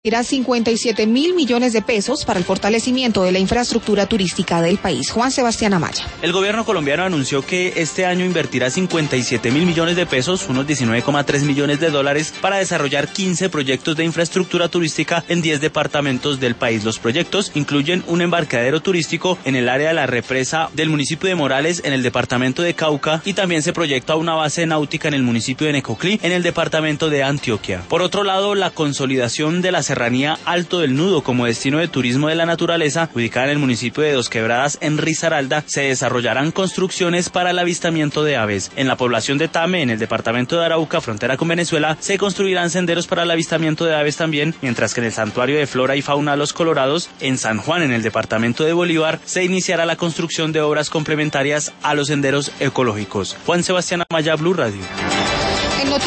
Irá 57.000 millones de pesos para el fortalecimiento de la infraestructura turística del país. Juan Sebastián Amaya. El gobierno colombiano anunció que este año invertirá 57.000 millones de pesos, unos 19,3 millones de dólares, para desarrollar 15 proyectos de infraestructura turística en 10 departamentos del país. Los proyectos incluyen un embarcadero turístico en el área de la represa del municipio de Morales, en el departamento de Cauca, y también se proyecta una base náutica en el municipio de Necoclí, en el departamento de Antioquia. Por otro lado, la consolidación de la serranía Alto del Nudo como destino de turismo de la naturaleza, ubicada en el municipio de Dos Quebradas, en Risaralda, se desarrollarán construcciones para el avistamiento de aves. En la población de Tame, en el departamento de Arauca, frontera con Venezuela, se construirán senderos para el avistamiento de aves también, mientras que en el santuario de flora y fauna Los Colorados, en San Juan, en el departamento de Bolívar, se iniciará la construcción de obras complementarias a los senderos ecológicos. Juan Sebastián Amaya, Blue Radio.